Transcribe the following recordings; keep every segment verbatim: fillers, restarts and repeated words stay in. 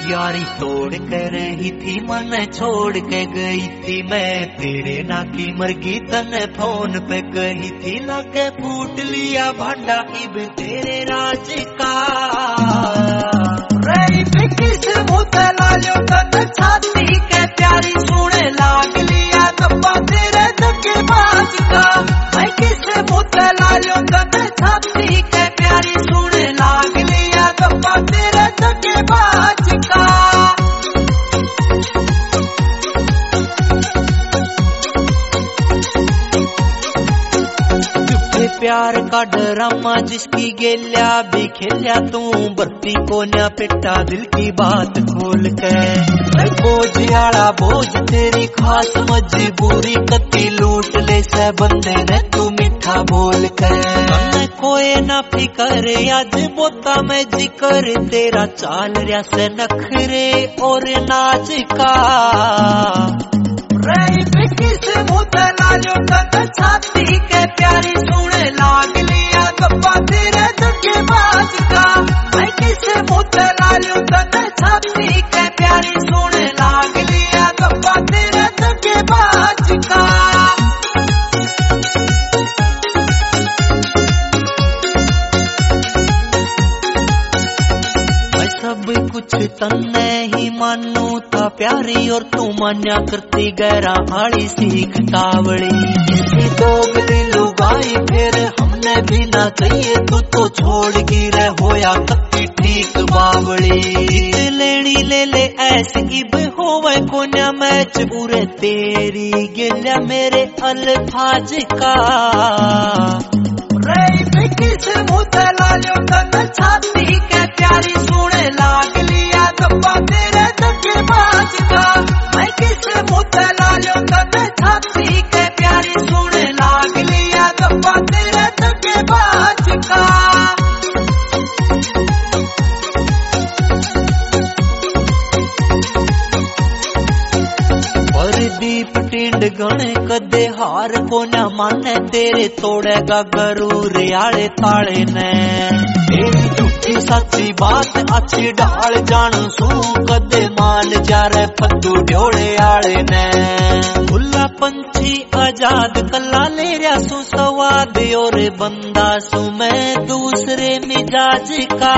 यारी तोड़ कर रही थी मन छोड़ के गई थी मैं तेरे ना की मरगी तने फोन पे कही थी लगे फूट लिया भांडा इब तेरे राज का रे किस मुँह लालियो तन छाती के प्यारी सुने लाग लिया दब्बा तेरे धक्के बाज का मैं किस मुँह लालियो तन छाती के प्यारी सुने लाग लिया दब्बा तेरे धक्के बाज का प्यार का ड्रामा जिसकी गेल्या भी खेलिया तू बत्ती को न्या पिटा दिल की बात खोल के बोझ आड़ा बोझ तेरी खास मजबूरी कती लूट ले से बंदे ने तू मीठा बोल के कोई ना फिकर आज बोता में जिक्र तेरा चाल रिया से नखरे और नाच का रे किस मुँह लालियो तन छाती के प्यारी सुने लाग लिया दब्बा तेरे धक्के बाज का मैं किस मुँह लालियो तन छाती के प्यारी सुने लाग लिया दब्बा तेरे धक्के बाज का सब कुछ तन्ने ही मानू था प्यारी और तू मान्या करती गहरा हाड़ी सीख तावड़ी किसी दो मिली लुगाई फिर हमने भी ना कहिए तू तो छोड़ गिरे होया कत्ती ठीक बावड़ी लेनी ले ले ऐसे इब होवे कोन्या मैच पूरे तेरी गिल्या मेरे अल्फाज का रे किस मुँह लालियो तन छाती के प्यारी सुने लाग लिया दब्बा तेरे धक्के बाज का मैं किस मुँह लालियो तन छाती के प्यारी सुने लाग लिया दब्बा तेरे धक्के बाज का दीप टिंड गणे कदे हार को न माने तेरे तोड़ेगा गरूर आले ताले ने तेरी झूठी सच्ची बात अच्छी डाल जानू सू कदे मान जा रे फद्दू ढोले आले ने खुला पंछी आजाद कला ले रहा सू सवाद और बंदा सू मैं दूसरे मिजाज का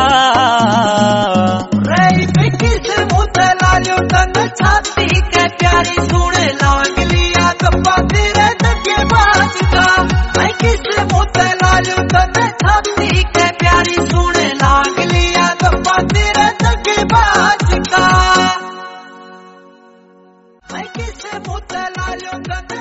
रे किस मुँह लालियो तन छाती के प्यारी सुने लाग लिया दब्बा तेरे धक्के बाज का मैं किस मुँह लालियो तन छाती के प्यारी सुने लाग लिया दब्बा तेरे धक्के बाज का मैं किस मुँह लालियो तन